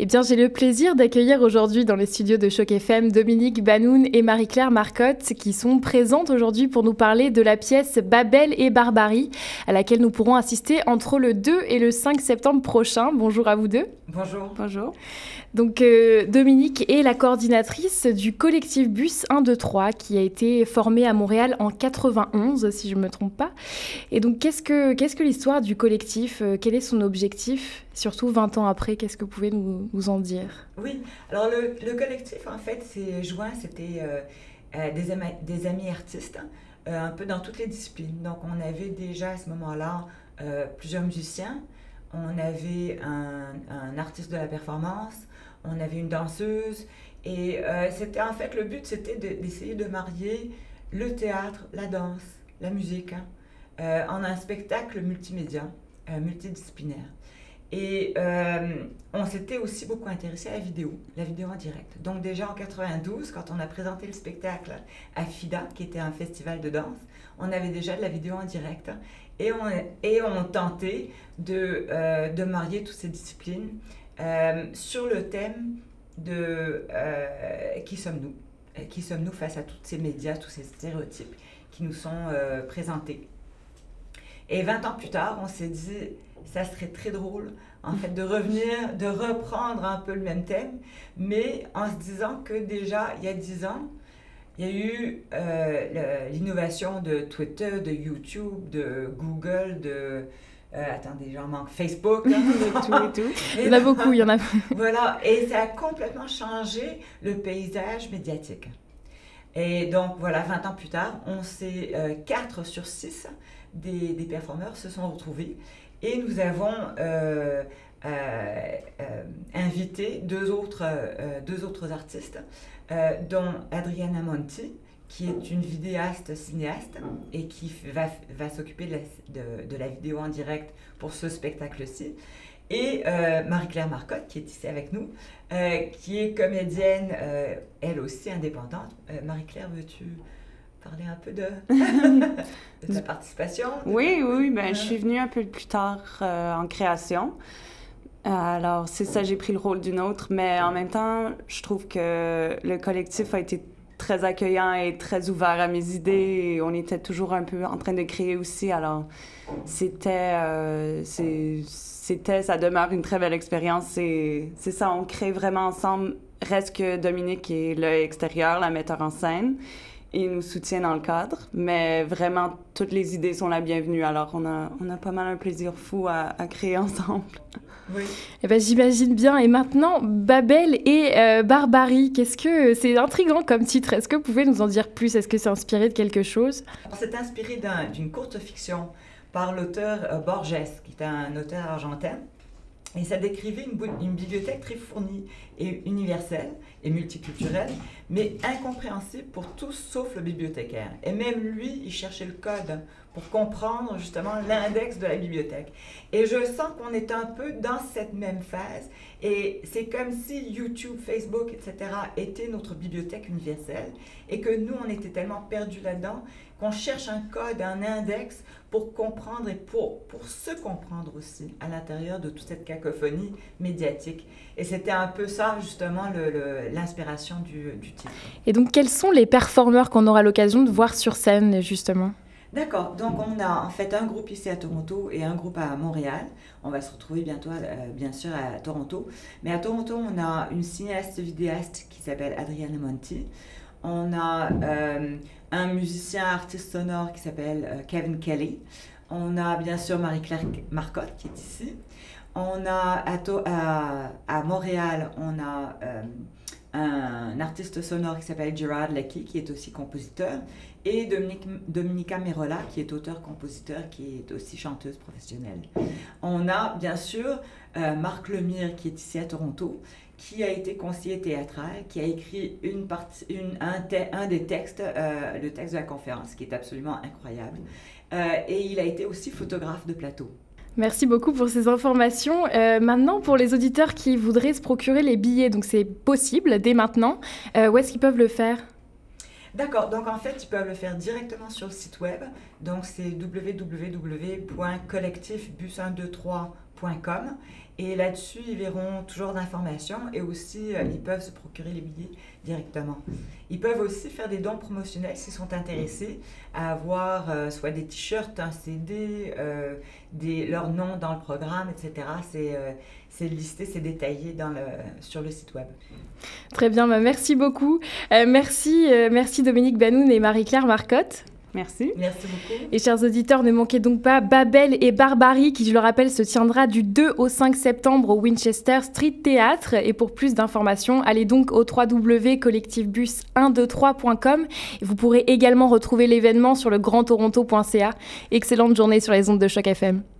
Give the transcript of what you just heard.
Eh bien, j'ai le plaisir d'accueillir aujourd'hui dans les studios de Choc FM Dominique Banoun et Marie-Claire Marcotte qui sont présentes aujourd'hui pour nous parler de la pièce Babel et Barbarie à laquelle nous pourrons assister entre le 2 et le 5 septembre prochain. Bonjour à vous deux. Bonjour. Bonjour. Donc, Dominique est la coordinatrice du collectif Bus 1-2-3 qui a été formé à Montréal en 91, si je ne me trompe pas. Et donc, qu'est-ce que l'histoire du collectif? Quel est son objectif? Surtout 20 ans après, qu'est-ce que vous pouvez nous en dire? Oui, alors le collectif, en fait, c'était des amis artistes, un peu dans toutes les disciplines. Donc, on avait déjà à ce moment-là plusieurs musiciens, on avait un artiste de la performance, on avait une danseuse, et en fait, le but, c'était d'essayer de marier le théâtre, la danse, la musique, en un spectacle multimédia, multidisciplinaire. Et on s'était aussi beaucoup intéressé à la vidéo en direct. Donc déjà en 92, quand on a présenté le spectacle à FIDA, qui était un festival de danse, on avait déjà de la vidéo en direct. Et on tentait de marier toutes ces disciplines sur le thème de qui sommes-nous? Qui sommes-nous face à tous ces médias, tous ces stéréotypes qui nous sont présentés? Et 20 ans plus tard, on s'est dit, ça serait très drôle, en fait, de reprendre un peu le même thème, mais en se disant que déjà, il y a 10 ans, il y a eu l'innovation de Twitter, de YouTube, de Google, attendez, j'en manque, Facebook. Et tout. Il y en a beaucoup, il y en a. Voilà, et ça a complètement changé le paysage médiatique. Et donc, voilà, 20 ans plus tard, 4 sur 6 des performeurs se sont retrouvés et nous avons invité deux autres artistes, dont Adriana Monti, qui est une vidéaste cinéaste et qui va s'occuper de la vidéo en direct pour ce spectacle-ci, et Marie-Claire Marcotte, qui est ici avec nous, qui est comédienne, elle aussi indépendante. Marie-Claire, veux-tu parler un peu de ta participation? Oui, ben, je suis venue un peu plus tard en création. Alors, c'est ça, j'ai pris le rôle d'une autre, mais en même temps, je trouve que le collectif a été très accueillant et très ouvert à mes idées. Et on était toujours un peu en train de créer aussi, alors ça demeure une très belle expérience. C'est ça, on crée vraiment ensemble. Reste que Dominique est l'œil extérieur, la metteur en scène. Il nous soutient dans le cadre, mais vraiment, toutes les idées sont la bienvenue. Alors, on a pas mal un plaisir fou à créer ensemble. Oui. Eh ben, j'imagine bien. Et maintenant, Babel et Barbarie, c'est intriguant comme titre. Est-ce que vous pouvez nous en dire plus? Est-ce que c'est inspiré de quelque chose? C'est inspiré d'une courte fiction par l'auteur Borges, qui est un auteur argentin. Et ça décrivait une bibliothèque très fournie et universelle et multiculturelle, mais incompréhensible pour tous sauf le bibliothécaire. Et même lui, il cherchait le code pour comprendre justement l'index de la bibliothèque. Et je sens qu'on est un peu dans cette même phase. Et c'est comme si YouTube, Facebook, etc. étaient notre bibliothèque universelle et que nous, on était tellement perdus là-dedans qu'on cherche un code, un index pour comprendre et pour se comprendre aussi à l'intérieur de toute cette cacophonie médiatique. Et c'était un peu ça, justement, l'inspiration du titre. Et donc, quels sont les performeurs qu'on aura l'occasion de voir sur scène, justement? D'accord, donc on a en fait un groupe ici à Toronto et un groupe à Montréal. On va se retrouver bientôt, bien sûr, à Toronto. Mais à Toronto, on a une cinéaste vidéaste qui s'appelle Adriana Monti. On a un musicien artiste sonore qui s'appelle Kevin Kelly. On a bien sûr Marie-Claire Marcotte qui est ici. On a à Montréal, on a un artiste sonore qui s'appelle Gerard Lecky, qui est aussi compositeur, et Dominica Merola, qui est auteur-compositeur, qui est aussi chanteuse professionnelle. On a bien sûr Marc Lemire, qui est ici à Toronto, qui a été conseiller théâtral, qui a écrit un des textes, le texte de la conférence, qui est absolument incroyable. Et il a été aussi photographe de plateau. Merci beaucoup pour ces informations. Maintenant, pour les auditeurs qui voudraient se procurer les billets, donc c'est possible dès maintenant, où est-ce qu'ils peuvent le faire? D'accord, donc en fait, ils peuvent le faire directement sur le site web. Donc c'est www.collectifbus123.com Et là-dessus, ils verront toujours d'informations et aussi, ils peuvent se procurer les billets directement. Ils peuvent aussi faire des dons promotionnels s'ils sont intéressés à avoir soit des t-shirts, un CD, leur nom dans le programme, etc. C'est listé, c'est détaillé sur le site web. Très bien, merci beaucoup. Merci Dominique Banoun et Marie-Claire Marcotte. Merci. Merci beaucoup. Et chers auditeurs, ne manquez donc pas Babel et Barbarie, qui, je le rappelle, se tiendra du 2 au 5 septembre au Winchester Street Theatre. Et pour plus d'informations, allez donc au www.collectifbus123.com. Et vous pourrez également retrouver l'événement sur le grandtoronto.ca. Excellente journée sur les ondes de Choc FM.